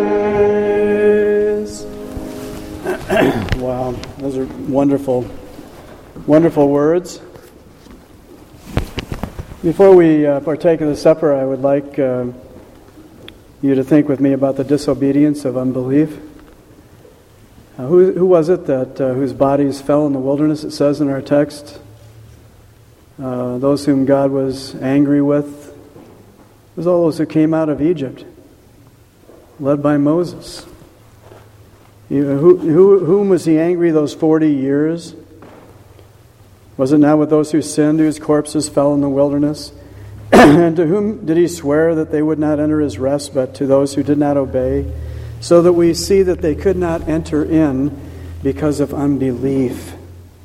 grace. Wow, those are wonderful, wonderful words. Before we partake of the supper, I would like you to think with me about the disobedience of unbelief. Who was it that whose bodies fell in the wilderness, it says in our text? those whom God was angry with, was all those who came out of Egypt, led by Moses. Whom was he angry those 40 years? Was it not with those who sinned, whose corpses fell in the wilderness? And to whom did he swear that they would not enter his rest, but to those who did not obey? So that we see that they could not enter in because of unbelief.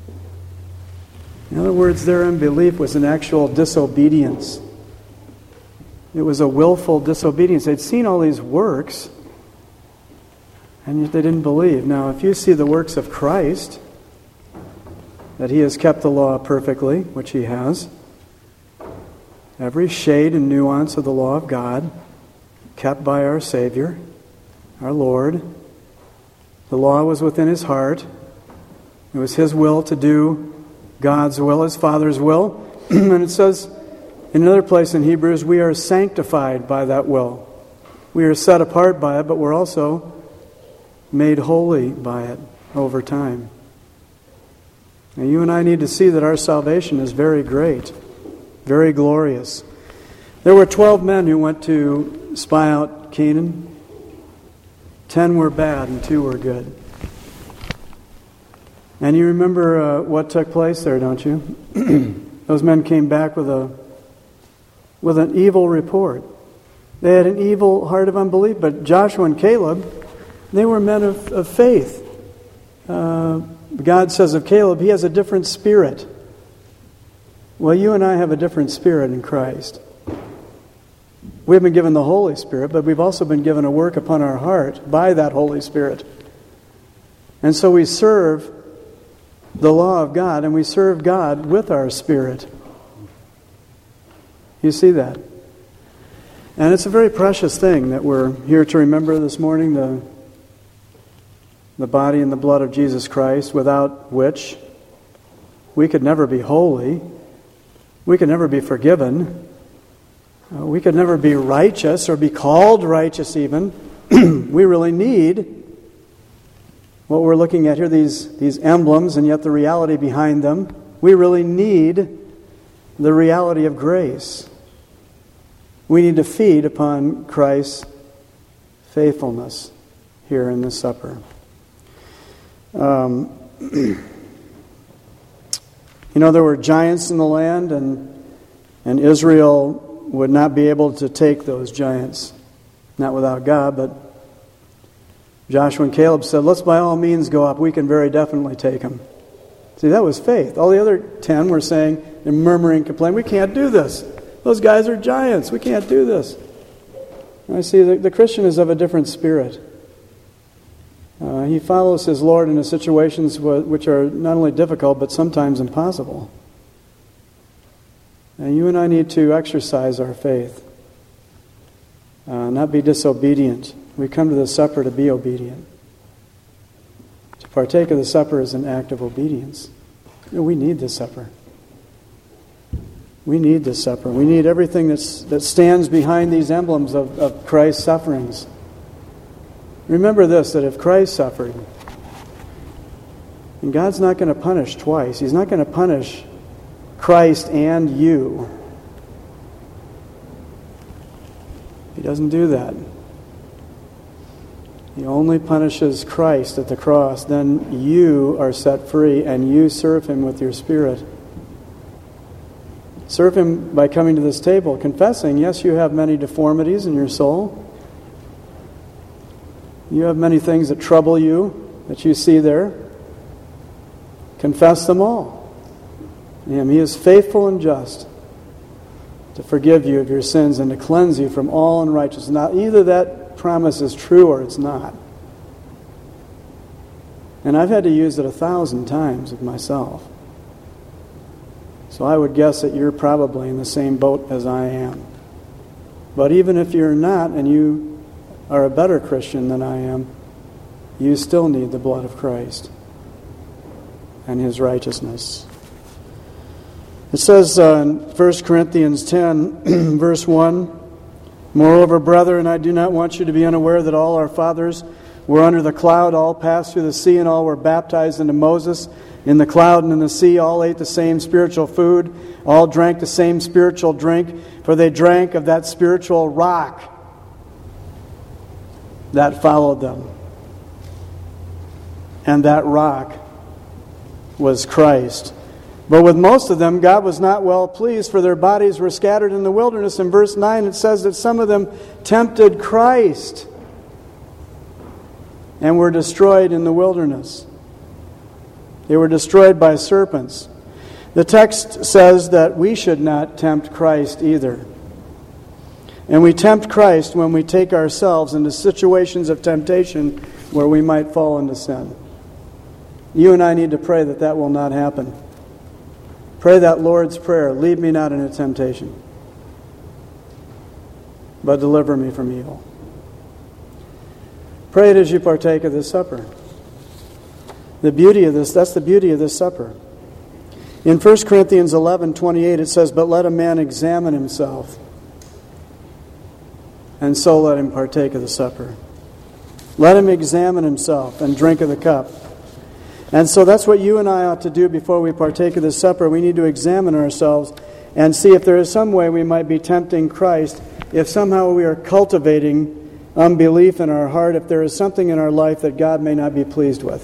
In other words, their unbelief was an actual disobedience. It was a willful disobedience. They'd seen all these works, and yet they didn't believe. Now, if you see the works of Christ, that he has kept the law perfectly, which he has, every shade and nuance of the law of God, kept by our Savior, our Lord. The law was within his heart. It was his will to do God's will, his Father's will. And it says in another place in Hebrews, we are sanctified by that will. We are set apart by it, but we're also made holy by it over time. And you and I need to see that our salvation is very great, very glorious. There were 12 men who went to spy out Canaan. 10 were bad and 2 were good. And you remember what took place there, don't you? Those men came back with an evil report. They had an evil heart of unbelief. But Joshua and Caleb, they were men of faith. God says of Caleb, he has a different spirit. Well, you and I have a different spirit in Christ. We've been given the Holy Spirit, but we've also been given a work upon our heart by that Holy Spirit. And so we serve the law of God, and we serve God with our spirit. You see that? And it's a very precious thing that we're here to remember this morning, the body and the blood of Jesus Christ, without which we could never be holy, we could never be forgiven, we could never be righteous or be called righteous even. We really need what we're looking at here, these emblems, and yet the reality behind them. We really need the reality of grace. We need to feed upon Christ's faithfulness here in this supper. You know, there were giants in the land, and Israel would not be able to take those giants. Not without God, but Joshua and Caleb said, let's by all means go up. We can very definitely take them. See, that was faith. All the other 10 were saying, and murmuring, complaining, we can't do this. Those guys are giants. We can't do this. And I see the Christian is of a different spirit. He follows his Lord in situations which are not only difficult, but sometimes impossible. And you and I need to exercise our faith, not be disobedient. We come to the supper to be obedient. To partake of the supper is an act of obedience. You know, we need this supper. We need this supper. We need everything that stands behind these emblems of Christ's sufferings. Remember this, that if Christ suffered, and God's not going to punish twice. He's not going to punish Christ and you. He doesn't do that. He only punishes Christ at the cross. Then you are set free and you serve Him with your spirit. Serve Him by coming to this table, confessing, yes, you have many deformities in your soul. You have many things that trouble you, that you see there. Confess them all. He is faithful and just to forgive you of your sins and to cleanse you from all unrighteousness. Now, either that promise is true or it's not. And I've had to use it 1,000 times with myself. So I would guess that you're probably in the same boat as I am. But even if you're not, and you are a better Christian than I am, you still need the blood of Christ and His righteousness. It says in 1 Corinthians 10, verse 1, moreover, brethren, I do not want you to be unaware that all our fathers were under the cloud all passed through the sea, and all were baptized into Moses in the cloud and in the sea. All ate the same spiritual food, all drank the same spiritual drink, for they drank of that spiritual rock that followed them. And that rock was Christ. But with most of them, God was not well pleased, for their bodies were scattered in the wilderness. In verse 9, it says that some of them tempted Christ and were destroyed in the wilderness. They were destroyed by serpents. The text says that we should not tempt Christ either. And we tempt Christ when we take ourselves into situations of temptation where we might fall into sin. You and I need to pray that that will not happen. Pray that Lord's Prayer, lead me not into temptation, but deliver me from evil. Pray it as you partake of this supper. The beauty of this, that's the beauty of this supper. In 1 Corinthians 11:28 it says, "But let a man examine himself, and so let him partake of the supper." Let him examine himself and drink of the cup. And so that's what you and I ought to do before we partake of this supper. We need to examine ourselves and see if there is some way we might be tempting Christ, if somehow we are cultivating unbelief in our heart, if there is something in our life that God may not be pleased with.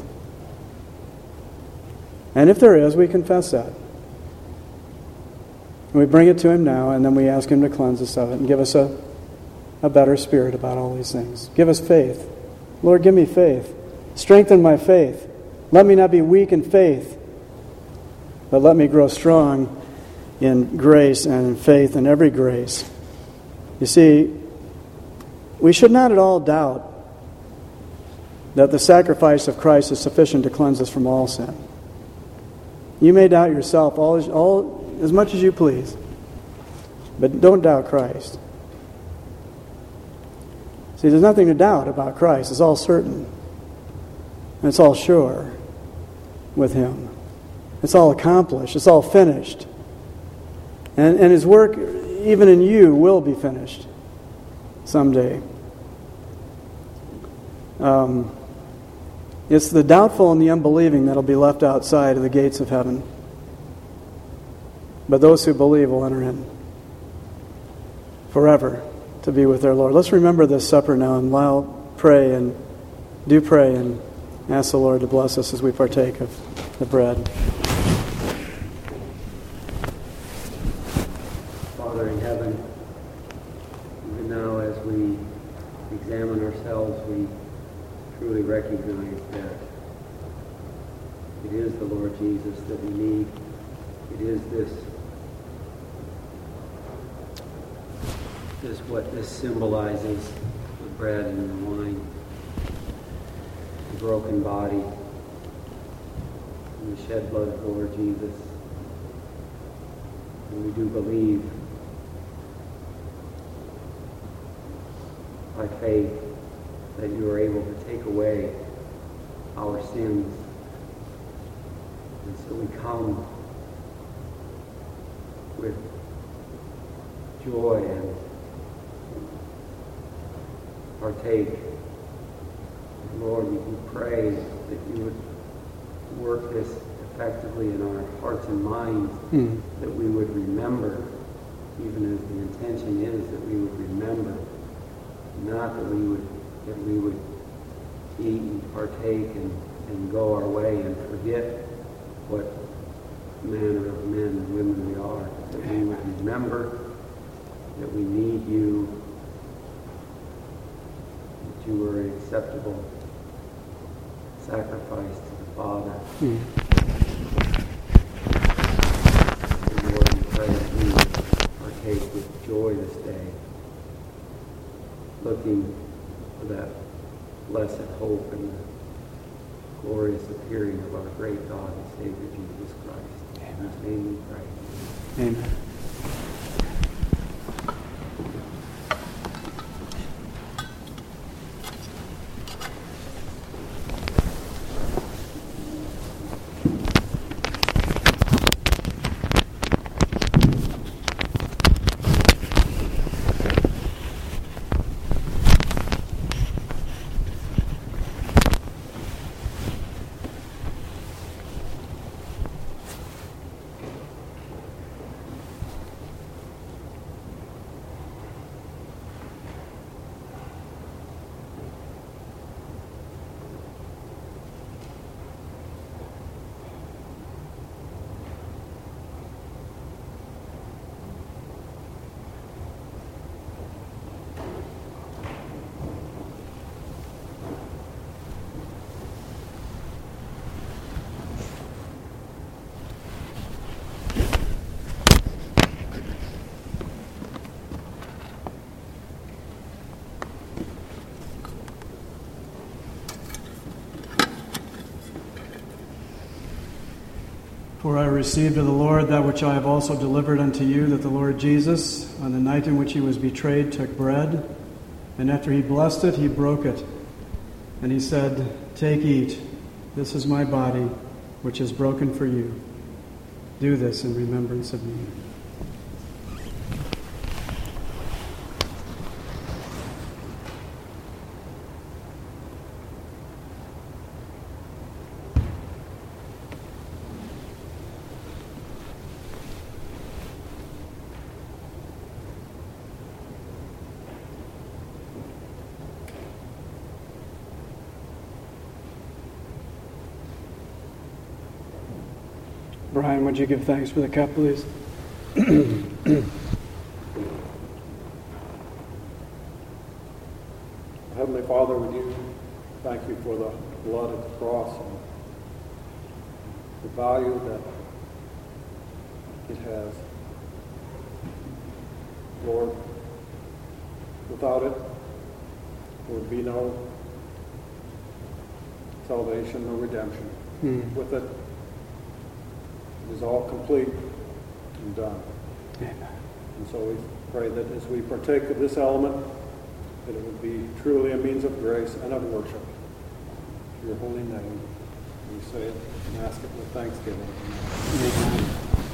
And if there is, we confess that. And we bring it to Him now, and then we ask Him to cleanse us of it and give us a better spirit about all these things. Give us faith. Lord, give me faith. Strengthen my faith. Let me not be weak in faith, but let me grow strong in grace and in faith and every grace. You see, we should not at all doubt that the sacrifice of Christ is sufficient to cleanse us from all sin. You may doubt yourself all as much as you please, but don't doubt Christ. See, there's nothing to doubt about Christ. It's all certain. And it's all sure with Him. It's all accomplished. It's all finished. And His work, even in you, will be finished someday. It's the doubtful and the unbelieving that will be left outside of the gates of heaven. But those who believe will enter in forever to be with their Lord. Let's remember this supper now, and while pray and ask the Lord to bless us as we partake of the bread. Father in heaven, even now as we examine ourselves, we truly recognize that it is the Lord Jesus that we need. It is this what this symbolizes, the bread and the wine, the broken body, and the shed blood of the Lord Jesus. And we do believe by faith that you are able to take away our sins. And so we come with joy and partake. Lord, we do pray that you would work this effectively in our hearts and minds, that we would remember, even as the intention is that we would remember, not that we would eat and partake and go our way and forget what manner of men and women we are, that we would remember that we need you, that you are an acceptable sacrifice to the Father. And Lord, we pray that we would partake with joy this day, looking for that blessed hope and the glorious appearing of our great God and Savior Jesus Christ. In His name we pray. Amen. For I received of the Lord that which I have also delivered unto you, that the Lord Jesus, on the night in which he was betrayed, took bread, and after he blessed it, he broke it. And he said, Take, eat. This is my body, which is broken for you. Do this in remembrance of me. Brian, would you give thanks for the cup, please? Heavenly Father, would you thank you for the blood at the cross and the value that it has. Lord, without it, there would be no salvation, no redemption. With it, it is all complete and done. Amen. And so we pray that as we partake of this element, that it would be truly a means of grace and of worship to your holy name. We say it and ask it with thanksgiving. Amen.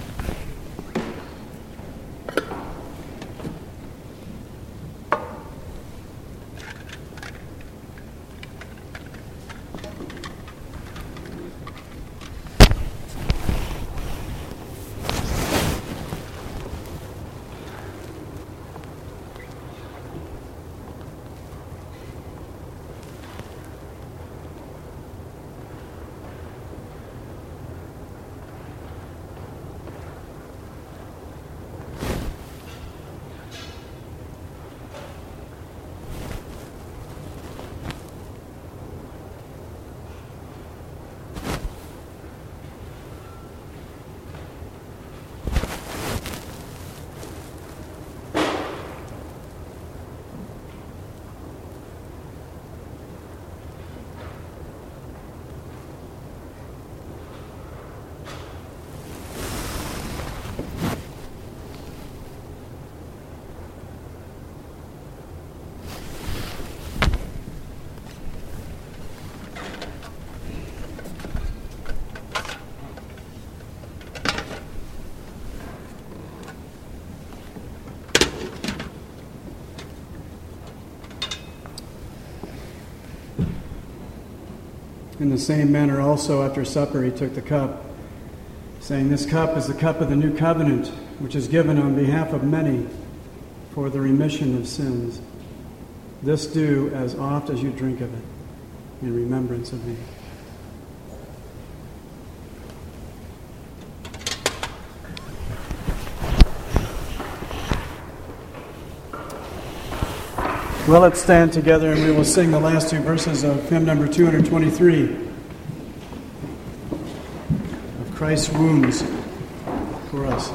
In the same manner also after supper he took the cup, saying, This cup is the cup of the new covenant, which is given on behalf of many for the remission of sins. This do as oft as you drink of it, in remembrance of me. Well, let's stand together and we will sing the last two verses of hymn number 223, of Christ's wounds for us.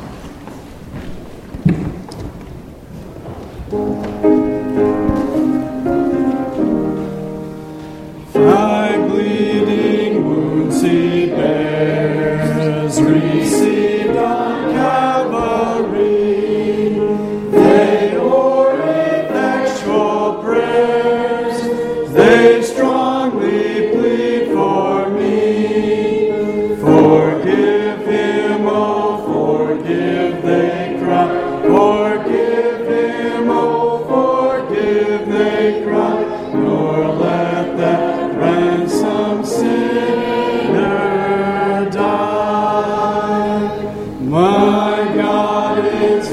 Thy bleeding wounds he bears, received on Calvary, they o'er effectual prayers, they strongly plead for me. Forgive him, oh, forgive, they cry. Forgive him, oh, forgive, they cry. Nor let that ransom sinner die. My God is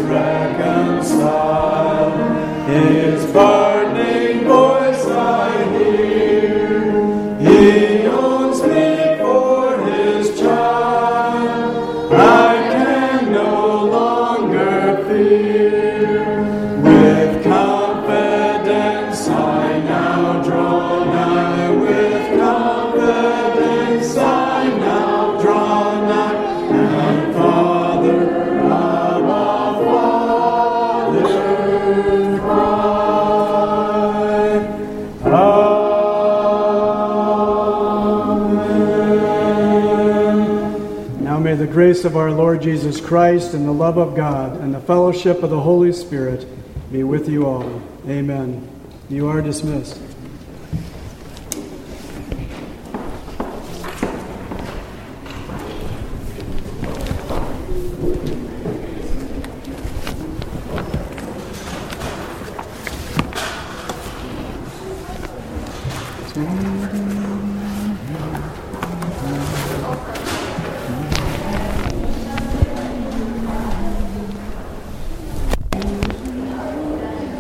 reconciled, his pardoning voice I hear. He owns me for his child, I can no longer fear. With confidence I now draw nigh, with confidence I now draw nigh, and Father, Abba, Father, cry. Amen. Now may the the grace of our Lord Jesus Christ and the love of God and the fellowship of the Holy Spirit be with you all. Amen. You are dismissed.